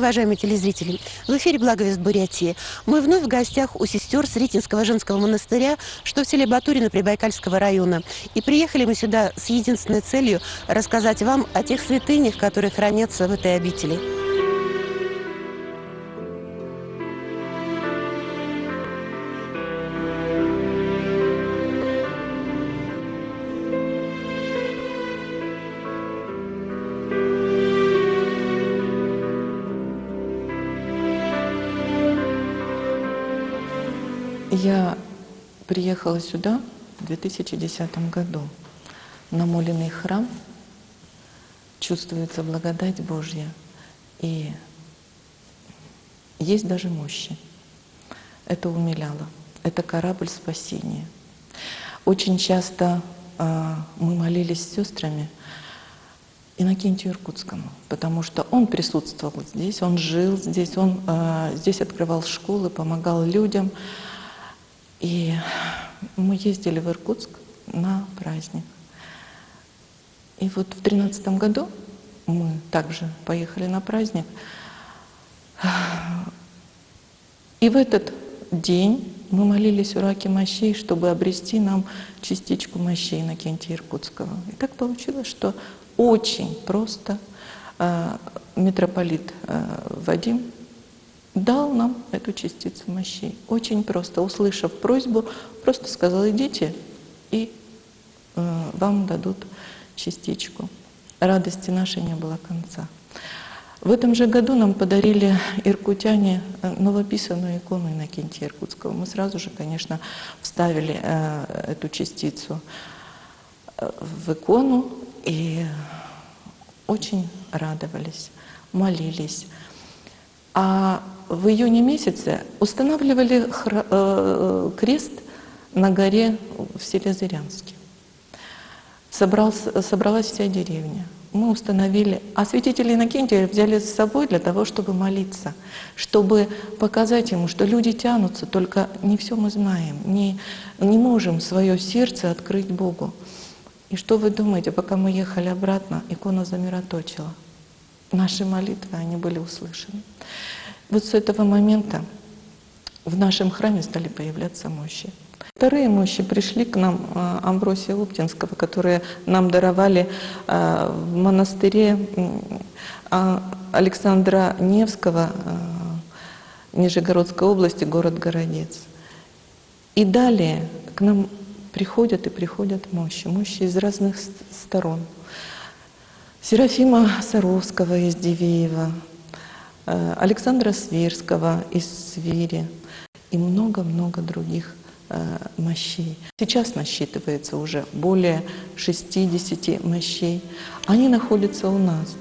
уважаемые телезрители! В эфире «Благовест Бурятии». Мы вновь в гостях у сестер Сретенского женского монастыря, что в селе Батурино Прибайкальского района. И приехали мы сюда с единственной целью рассказать вам о тех святынях, которые хранятся в этой обители. Я приехала сюда в 2010 году. Намоленный храм, чувствуется благодать Божья, и есть даже мощи. Это умиляло. Это корабль спасения. Очень часто мы молились с сестрами Иннокентию Иркутскому, потому что он присутствовал здесь, он жил здесь, он здесь открывал школы, помогал людям. И мы ездили в Иркутск на праздник. И вот в 2013 году мы также поехали на праздник. И в этот день мы молились у раки мощей, чтобы обрести нам частичку мощей Иннокентия Иркутского. И так получилось, что очень просто митрополит Вадим дал нам эту частицу мощей. Очень просто, услышав просьбу, просто сказал: идите, и вам дадут частичку. Радости нашей не было конца. В этом же году нам подарили иркутяне новописанную икону Иннокентия Иркутского. Мы сразу же, конечно, вставили эту частицу в икону и очень радовались, молились. А в июне месяце устанавливали крест на горе в селе Зырянске. Собралась вся деревня. Мы установили, а святителя Иннокентия взяли с собой для того, чтобы молиться, чтобы показать ему, что люди тянутся, только не все мы знаем, не можем свое сердце открыть Богу. И что вы думаете, пока мы ехали обратно, икона замироточила. Наши молитвы, они были услышаны. Вот с этого момента в нашем храме стали появляться мощи. Вторые мощи пришли к нам Амвросия Луптинского, которые нам даровали в монастыре Александра Невского, Нижегородской области, город Городец. И далее к нам приходят и приходят мощи из разных сторон. Серафима Саровского из Дивеева, Александра Свирского из Свири и много-много других мощей. Сейчас насчитывается уже более 60 мощей. Они находятся у нас.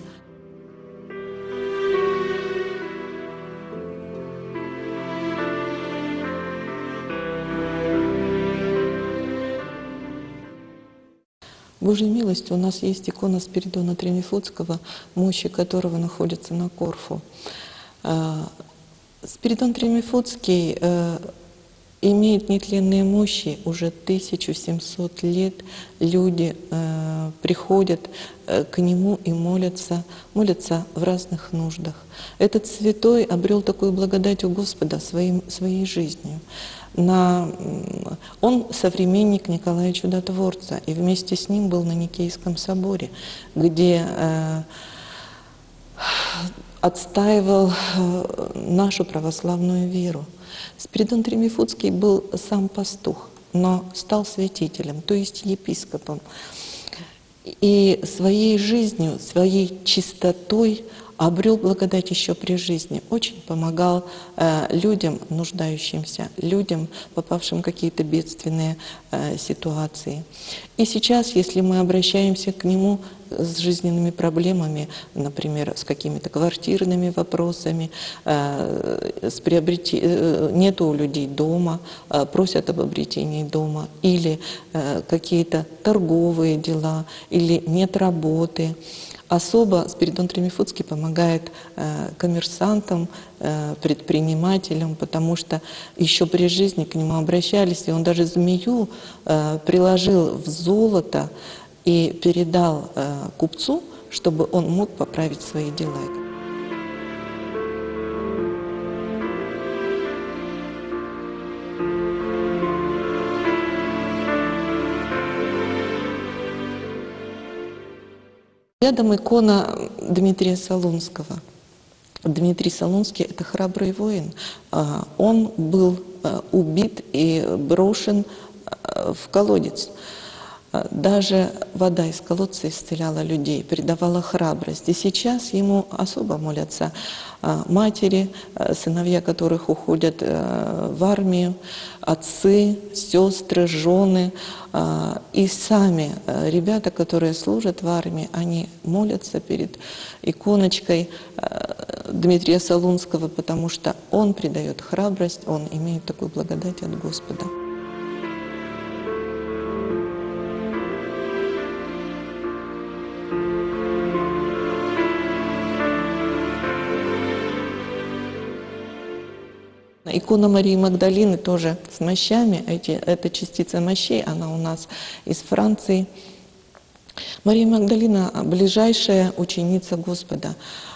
Божьей милостью у нас есть икона Спиридона Тремифунского, мощи которого находятся на Корфу. Спиридон Тремифунский имеет нетленные мощи уже 1700 лет. Люди приходят к нему и молятся в разных нуждах. Этот святой обрел такую благодать у Господа своей жизнью. Он современник Николая Чудотворца, и вместе с ним был на Никейском соборе, где отстаивал нашу православную веру. Спиридон Тремифунский был сам пастух, но стал святителем, то есть епископом. И своей жизнью, своей чистотой обрел благодать еще при жизни. Очень помогал людям нуждающимся, людям, попавшим в какие-то бедственные ситуации. И сейчас, если мы обращаемся к нему с жизненными проблемами, например, с какими-то квартирными вопросами, нету у людей дома, просят об обретении дома, или какие-то торговые дела, или нет работы. Особо Спиридон Тремифунский помогает коммерсантам, предпринимателям, потому что еще при жизни к нему обращались, и он даже змею приложил в золото и передал купцу, чтобы он мог поправить свои дела. Рядом икона Дмитрия Солунского. Дмитрий Солунский – это храбрый воин. Он был убит и брошен в колодец. Даже вода из колодца исцеляла людей, придавала храбрость. И сейчас ему особо молятся матери, сыновья которых уходят в армию, отцы, сестры, жены. И сами ребята, которые служат в армии, они молятся перед иконочкой Дмитрия Солунского, потому что он придает храбрость, он имеет такую благодать от Господа. Икона Марии Магдалины тоже с мощами. Это частица мощей, она у нас из Франции. Мария Магдалина – ближайшая ученица Господа.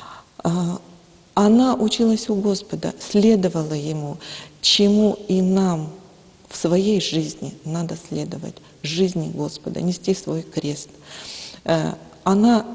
Она училась у Господа, следовала Ему, чему и нам в своей жизни надо следовать, жизни Господа, нести свой крест. Она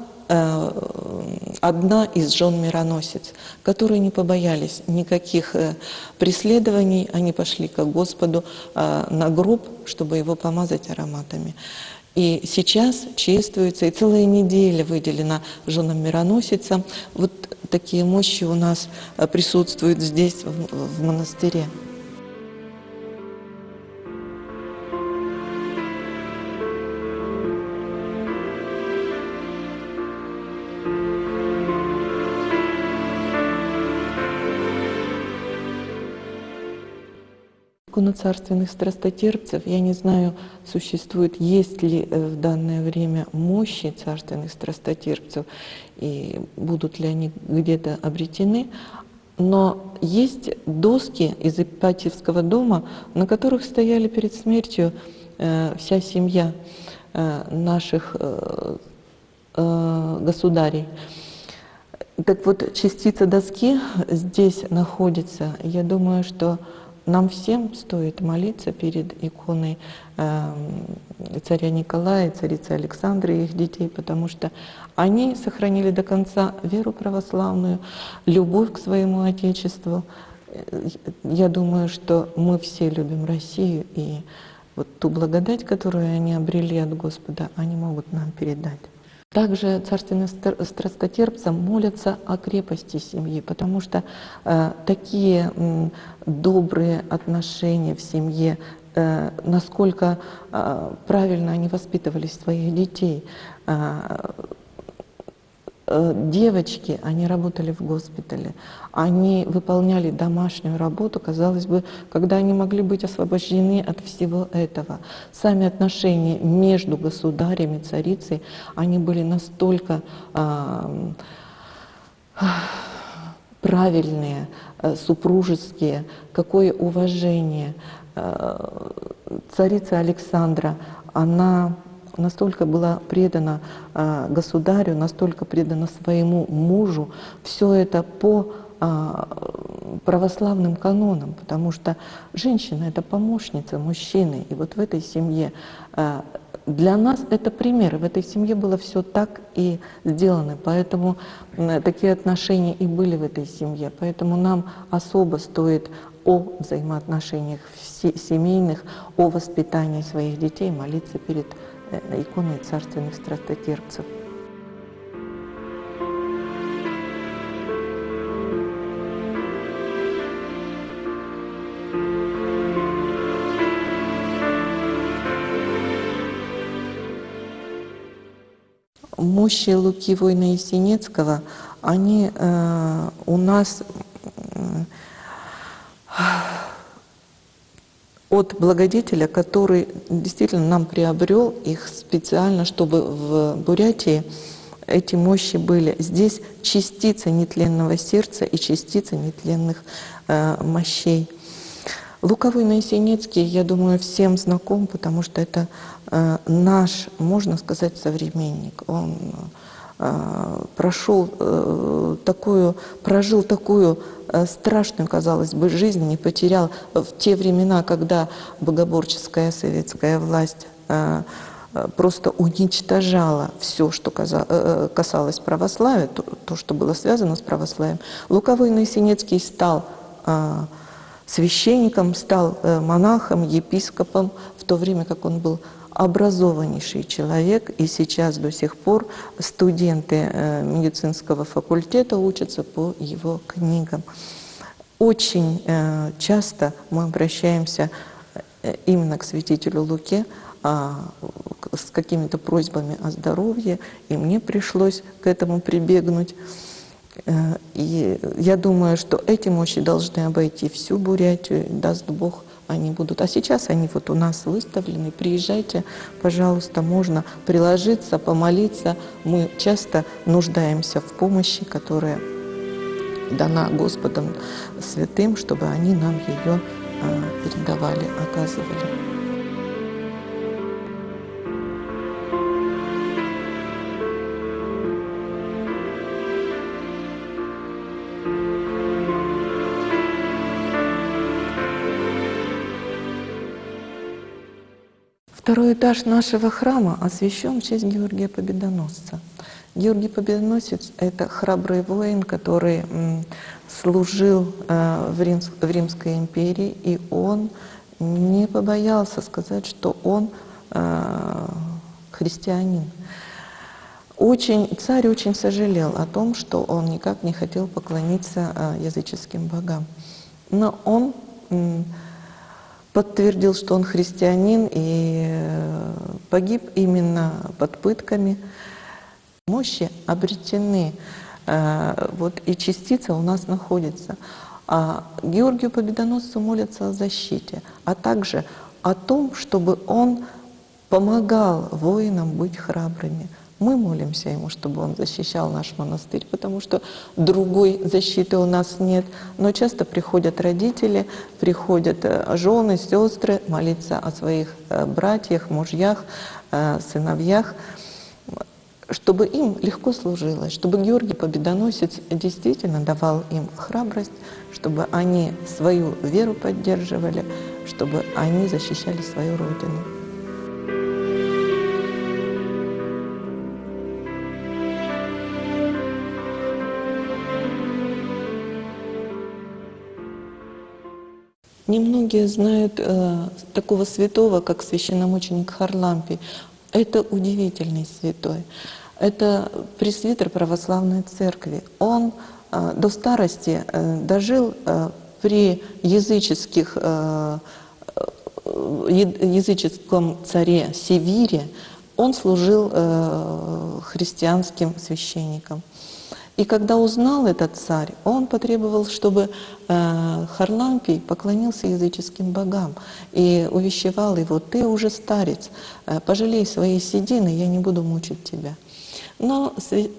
одна из жен-мироносец, которые не побоялись никаких преследований, они пошли к Господу на гроб, чтобы его помазать ароматами. И сейчас чествуется, и целая неделя выделена женам-мироносицам. Вот такие мощи у нас присутствуют здесь, в монастыре. Икона царственных страстотерпцев, я не знаю, есть ли в данное время мощи царственных страстотерпцев, и будут ли они где-то обретены, но есть доски из Ипатьевского дома, на которых стояли перед смертью вся семья наших государей. Так вот, частица доски здесь находится. Я думаю, что нам всем стоит молиться перед иконой царя Николая, царицы Александры и их детей, потому что они сохранили до конца веру православную, любовь к своему Отечеству. Я думаю, что мы все любим Россию, и вот ту благодать, которую они обрели от Господа, они могут нам передать. Также царственным страстотерпцам молятся о крепости семьи, потому что такие добрые отношения в семье, насколько правильно они воспитывали своих детей. Девочки, они работали в госпитале, они выполняли домашнюю работу, казалось бы, когда они могли быть освобождены от всего этого. Сами отношения между государем и царицей, они были настолько правильные, супружеские, какое уважение. Царица Александра, она настолько была предана государю, настолько предана своему мужу, все это по православным канонам, потому что женщина — это помощница мужчины. И вот в этой семье для нас это пример. В этой семье было все так и сделано. Поэтому такие отношения и были в этой семье. Поэтому нам особо стоит о взаимоотношениях семейных, о воспитании своих детей молиться перед иконой царственных страстотерпцев. Мощи Луки воина Есенинского, они у нас от благодетеля, который действительно нам приобрел их специально, чтобы в Бурятии эти мощи были. Здесь частица нетленного сердца и частица нетленных мощей. Лука воина Есенинский, я думаю, всем знаком, потому что это наш, можно сказать, современник. Он прожил такую страшную, казалось бы, жизнь, не потерял в те времена, когда богоборческая советская власть просто уничтожала все, что касалось православия, то, что было связано с православием. Луковой Насенецкий стал священником, стал монахом, епископом, в то время как он был образованнейший человек, и сейчас до сих пор студенты медицинского факультета учатся по его книгам. Очень часто мы обращаемся именно к святителю Луке с какими-то просьбами о здоровье, и мне пришлось к этому прибегнуть. И я думаю, что эти мощи должны обойти всю Бурятию, даст Бог, они будут. А сейчас они вот у нас выставлены. Приезжайте, пожалуйста, можно приложиться, помолиться. Мы часто нуждаемся в помощи, которая дана Господом Святым, чтобы они нам ее передавали, оказывали. Второй этаж нашего храма освящен в честь Георгия Победоносца. Георгий Победоносец — это храбрый воин, который служил в Римской империи, и он не побоялся сказать, что он христианин. Царь очень сожалел о том, что он никак не хотел поклониться языческим богам. Но он подтвердил, что он христианин, и погиб именно под пытками. Мощи обретены, вот и частица у нас находится. А Георгию Победоносцу молятся о защите, а также о том, чтобы он помогал воинам быть храбрыми. Мы молимся ему, чтобы он защищал наш монастырь, потому что другой защиты у нас нет. Но часто приходят родители, приходят жены, сестры молиться о своих братьях, мужьях, сыновьях, чтобы им легко служилось, чтобы Георгий Победоносец действительно давал им храбрость, чтобы они свою веру поддерживали, чтобы они защищали свою родину. Немногие знают такого святого, как священномученик Харлампий. Это удивительный святой. Это пресвитер православной церкви. Он до старости дожил при языческом царе Севире. Он служил христианским священником. И когда узнал этот царь, он потребовал, чтобы Харлампий поклонился языческим богам и увещевал его: «Ты уже старец, пожалей своей седины, я не буду мучить тебя». Но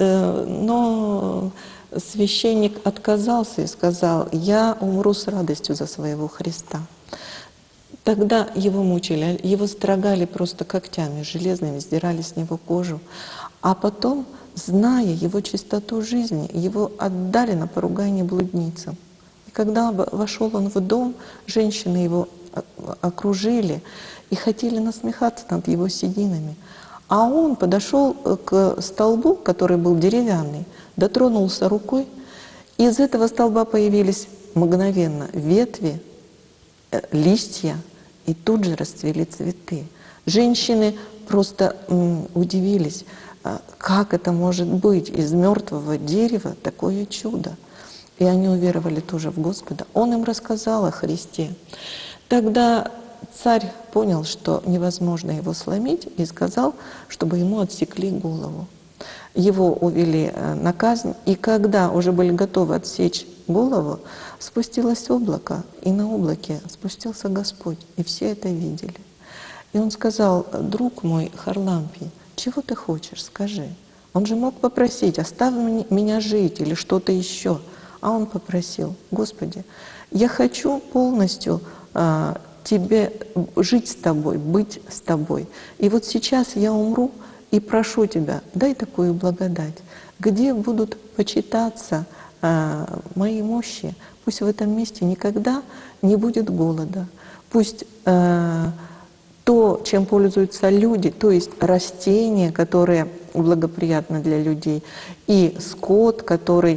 священник отказался и сказал: «Я умру с радостью за своего Христа». Тогда его мучили, его строгали просто когтями железными, сдирали с него кожу. А потом, зная его чистоту жизни, его отдали на поругание блудницам. И когда вошел он в дом, женщины его окружили и хотели насмехаться над его сединами. А он подошел к столбу, который был деревянный, дотронулся рукой, и из этого столба появились мгновенно ветви, листья, и тут же расцвели цветы. Женщины просто удивились, как это может быть из мертвого дерева такое чудо. И они уверовали тоже в Господа. Он им рассказал о Христе. Тогда царь понял, что невозможно его сломить, и сказал, чтобы ему отсекли голову. Его увели на казнь, и когда уже были готовы отсечь голову, спустилось облако, и на облаке спустился Господь, и все это видели. И он сказал: «Друг мой Харлампий, чего ты хочешь, скажи». Он же мог попросить: «Оставь меня жить» или что-то еще. А он попросил: «Господи, я хочу полностью тебе жить с тобой, быть с тобой. И вот сейчас я умру, и прошу тебя, дай такую благодать, где будут почитаться мои мощи. Пусть в этом месте никогда не будет голода. Пусть то чем пользуются люди, то есть растения, которые благоприятны для людей, и скот, который,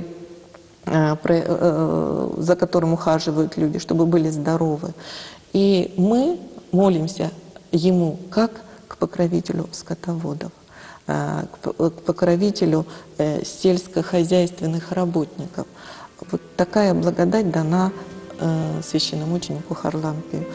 за которым ухаживают люди, чтобы были здоровы. И мы молимся Ему как к покровителю скотоводов, к покровителю сельскохозяйственных работников. Вот такая благодать дана священномученику Харлампию.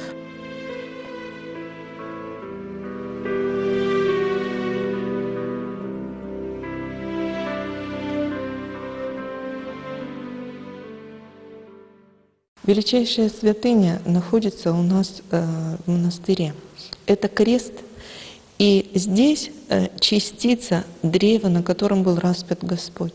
Величайшая святыня находится у нас в монастыре. Это крест, и здесь частица древа, на котором был распят Господь.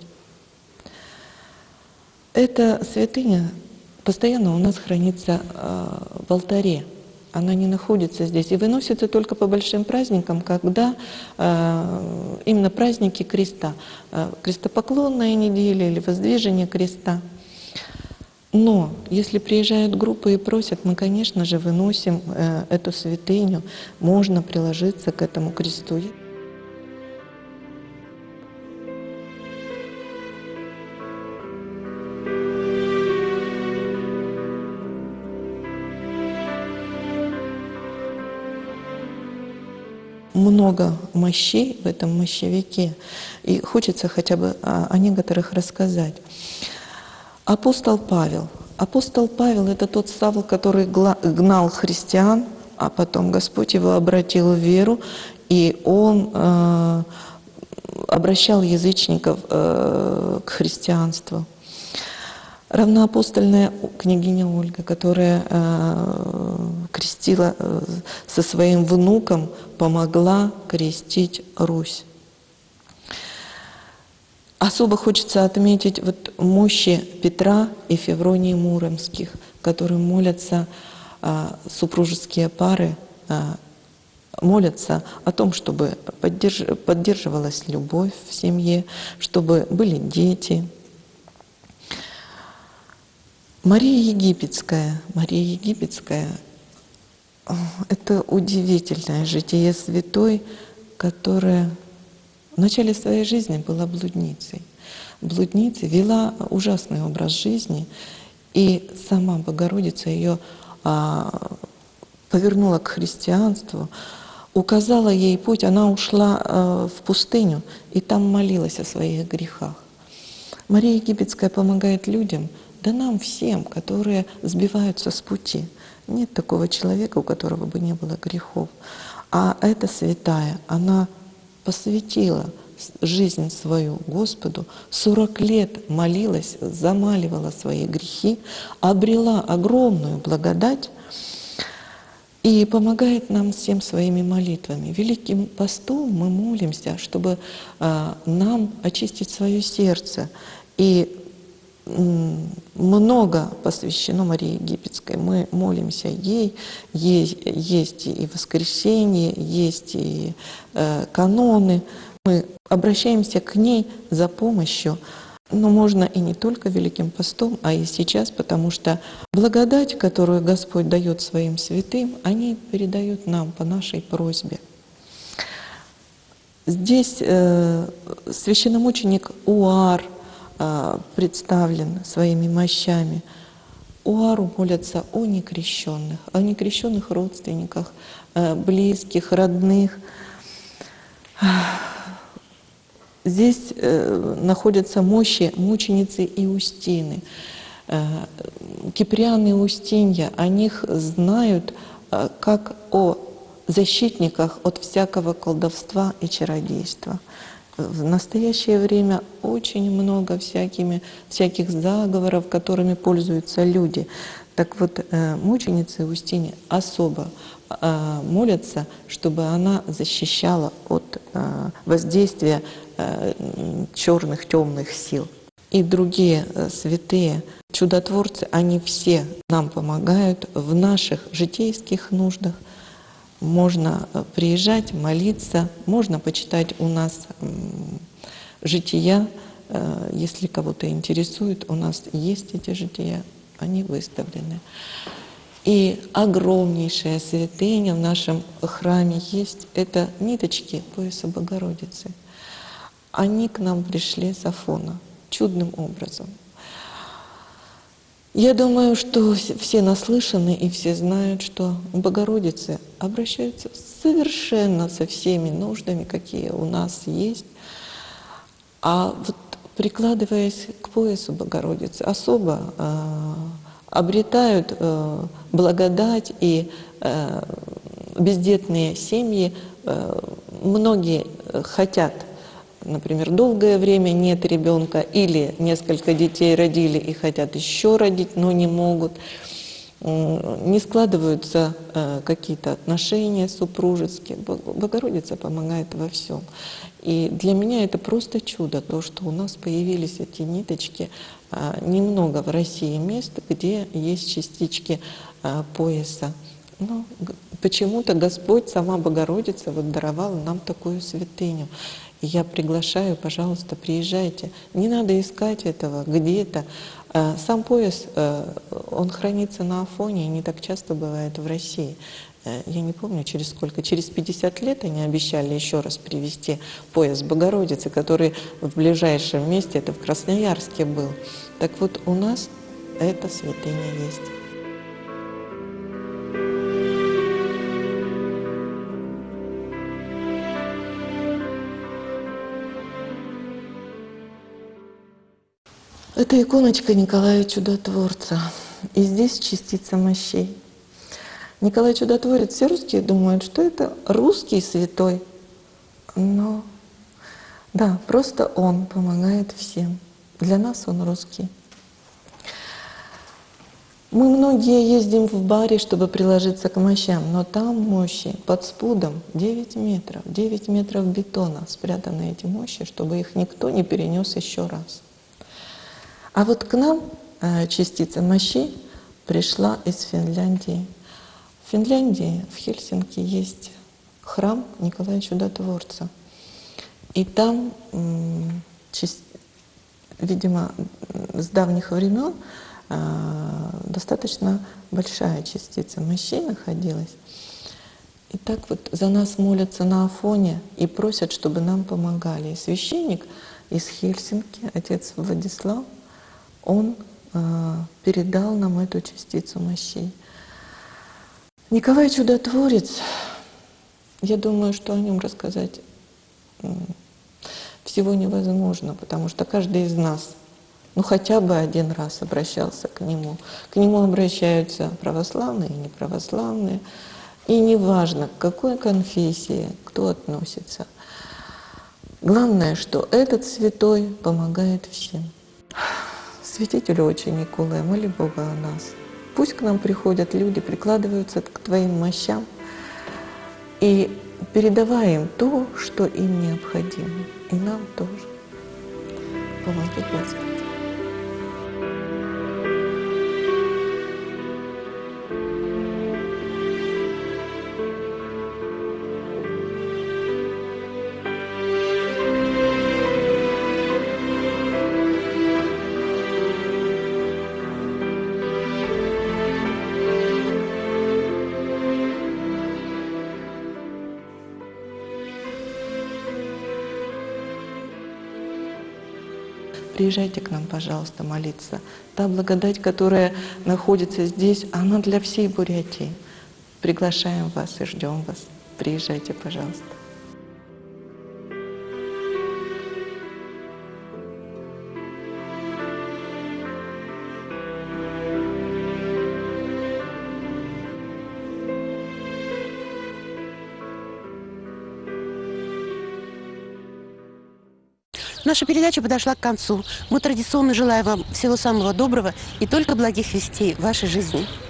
Эта святыня постоянно у нас хранится в алтаре. Она не находится здесь и выносится только по большим праздникам, когда именно праздники креста, крестопоклонная неделя или воздвижение креста. Но если приезжают группы и просят, мы, конечно же, выносим эту святыню, можно приложиться к этому кресту. Много мощей в этом мощевике, и хочется хотя бы о некоторых рассказать. Апостол Павел. Апостол Павел — это тот Савл, который гнал христиан, а потом Господь его обратил в веру, и он обращал язычников к христианству. Равноапостольная княгиня Ольга, которая крестила со своим внуком, помогла крестить Русь. Особо хочется отметить вот мощи Петра и Февронии Муромских, которые молятся, супружеские пары молятся о том, чтобы поддерживалась любовь в семье, чтобы были дети. Мария Египетская — это удивительное житие святой, которая в начале своей жизни была блудницей. Блудницей, вела ужасный образ жизни, и сама Богородица ее повернула к христианству, указала ей путь. Она ушла в пустыню и там молилась о своих грехах. Мария Египетская помогает людям, да нам всем, которые сбиваются с пути. Нет такого человека, у которого бы не было грехов. А эта святая, она посвятила жизнь свою Господу, 40 лет молилась, замаливала свои грехи, обрела огромную благодать и помогает нам всем своими молитвами. Великим постом мы молимся, чтобы нам очистить свое сердце. И много посвящено Марии Египетской. Мы молимся ей. Есть и воскресенье, есть и каноны. Мы обращаемся к ней за помощью. Но можно и не только Великим постом, а и сейчас, потому что благодать, которую Господь дает своим святым, они передают нам по нашей просьбе. Здесь священномученик Уар представлен своими мощами. Уару молятся о некрещенных родственниках, близких, родных. Здесь находятся мощи мученицы Иустины. Киприан и Устинья, о них знают как о защитниках от всякого колдовства и чародейства. В настоящее время очень много всяких заговоров, которыми пользуются люди. Так вот, мученицы Устинья особо молятся, чтобы она защищала от воздействия черных, темных сил. И другие святые чудотворцы, они все нам помогают в наших житейских нуждах. Можно приезжать, молиться, можно почитать у нас жития. Если кого-то интересует, у нас есть эти жития, они выставлены. И огромнейшая святыня в нашем храме есть — это ниточки пояса Богородицы. Они к нам пришли с Афона чудным образом. Я думаю, что все наслышаны и все знают, что Богородицы обращаются совершенно со всеми нуждами, какие у нас есть. А вот прикладываясь к поясу Богородицы, особо обретают благодать, и бездетные семьи, многие хотят, например, долгое время нет ребенка, или несколько детей родили и хотят еще родить, но не могут. Не складываются какие-то отношения супружеские. Богородица помогает во всем. И для меня это просто чудо, то, что у нас появились эти ниточки. Немного в России мест, где есть частички пояса. Но почему-то Господь, сама Богородица, вот даровала нам такую святыню. И я приглашаю, пожалуйста, приезжайте. Не надо искать этого где-то. Сам пояс, он хранится на Афоне, и не так часто бывает в России. Я не помню, через сколько, через 50 лет они обещали еще раз привезти пояс Богородицы, который в ближайшем месте, это в Красноярске был. Так вот, у нас эта святыня есть. Это иконочка Николая Чудотворца. И здесь частица мощей. Николай Чудотворец, все русские думают, что это русский святой. Но да, просто он помогает всем. Для нас он русский. Мы многие ездим в баре, чтобы приложиться к мощам, но там мощи под спудом 9 метров. 9 метров бетона спрятаны эти мощи, чтобы их никто не перенес еще раз. А вот к нам частица мощей пришла из Финляндии. В Финляндии, в Хельсинки, есть храм Николая Чудотворца. И там, видимо, с давних времен достаточно большая частица мощей находилась. И так вот за нас молятся на Афоне и просят, чтобы нам помогали. И священник из Хельсинки, отец Владислав, он передал нам эту частицу мощей. Николай Чудотворец, я думаю, что о нем рассказать всего невозможно, потому что каждый из нас, ну хотя бы один раз обращался к нему. К нему обращаются православные и неправославные, и неважно, к какой конфессии кто относится. Главное, что этот святой помогает всем. Святителю отче Николай, моли Бога о нас. Пусть к нам приходят люди, прикладываются к Твоим мощам и передавай им то, что им необходимо. И нам тоже. Помоги, Господи. Приезжайте к нам, пожалуйста, молиться. Та благодать, которая находится здесь, она для всей Бурятии. Приглашаем вас и ждем вас. Приезжайте, пожалуйста. Наша передача подошла к концу. Мы традиционно желаем вам всего самого доброго и только благих вестей в вашей жизни.